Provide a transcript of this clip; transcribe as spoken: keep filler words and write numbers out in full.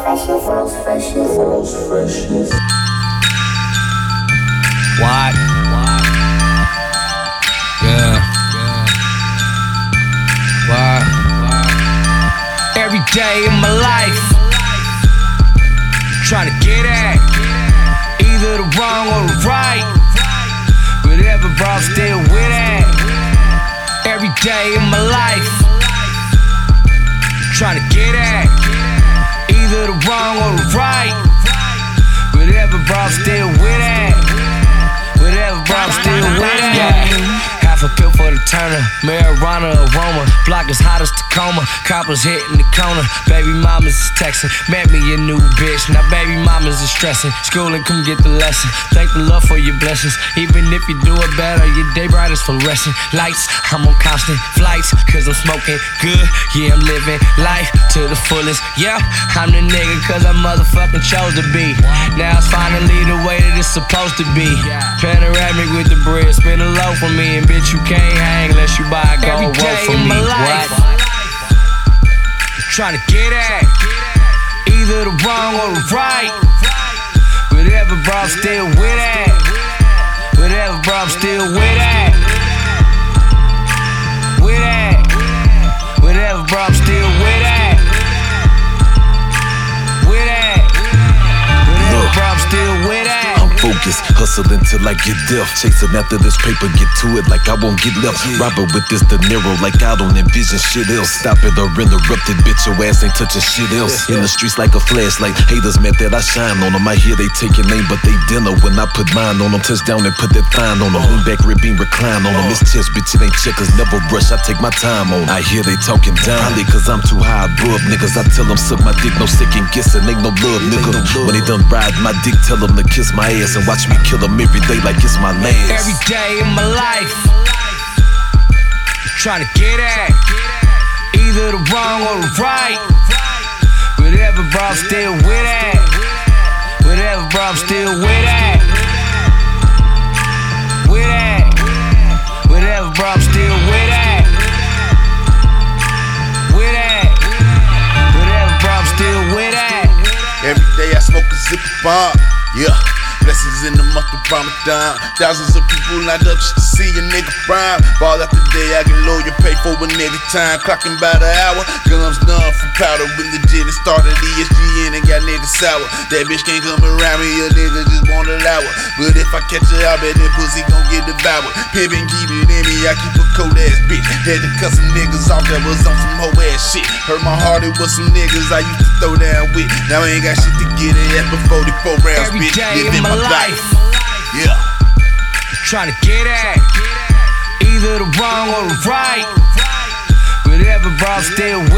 World's freshest. World's freshest. What? Yeah. What? Every day in my life, trying to get at either the wrong or the right. Whatever, bro, I'm still with that. Every day in my life, trying to get at either the wrong or the right. Whatever, bro, I'm still with that. Whatever, bro, I'm still with that. Half a pill for the Turner, marijuana aroma. Block as hot as Tacoma, coppers hitting the corner. Baby mamas is texting, met me a new bitch. Now baby mamas is stressing, schooling, come get the lesson. Thank the Lord for your blessings. Even if you do it better, your day bright is fluorescent. Lights, I'm on constant flights, cause I'm smoking good. Yeah, I'm living life to the fullest. Yeah, I'm the nigga cause I motherfucking chose to be. Now it's finally the way that it's supposed to be. Panoramic with the bread, spin a low for me. And bitch, you can't hang unless you buy a gold rope for me. What? Trying to get at either the wrong or the right. Whatever, bro, I'm still with that. Whatever, bro, I'm still with that. With that. Whatever, bro, I'm still with that. With that. Whatever, bro, I'm still with that. Focus, hustling till I get deaf. Chasing after this paper, get to it like I won't get left. Robber with this De Niro, like I don't envision shit else. Stop it or interrupt it, bitch, your ass ain't touching shit else. In the streets like a flashlight, haters mad that I shine on them. I hear they taking aim, but they dinner when I put mine on them. Touchdown and put that fine on them. Lean back, rib beam, recline on them. This chest, bitch, it ain't checkers, never rush, I take my time on them. I hear they talking down, probably cause I'm too high above niggas. I tell them suck my dick, no second guessing, ain't no love, nigga. When they done ride my dick, tell them to kiss my ass and watch me kill them every day like it's my last. Every day in my life, trying to get at either the wrong or the right. Whatever, bro, I'm still with that. Whatever, bro, I'm still with that. With that. Whatever, bro, I'm still with that. With that. Whatever, bro, I'm still with that. Every day I smoke a zip bomb, yeah. Blessings in the month of Ramadan. Thousands of people lined up just to see a nigga prime. Ball after day, I get low, you pay for a nigga time. Clocking by the hour, gums numb from powder. When the gin started, E S G N and got niggas sour. That bitch can't come around me, a nigga just won't allow it. But if I catch her, I bet that pussy gon' get devoured. Pimpin' keep it in me, I keep a cold ass bitch. Had to cut some niggas off that was on some hoe ass shit. Hurt my heart, it was some niggas I used to throw down with. Now I ain't got shit to get it at but forty-four rounds, Every bitch. day Living in my my life, yeah. trying to get at either the wrong or the right. Whatever, bro, I'm still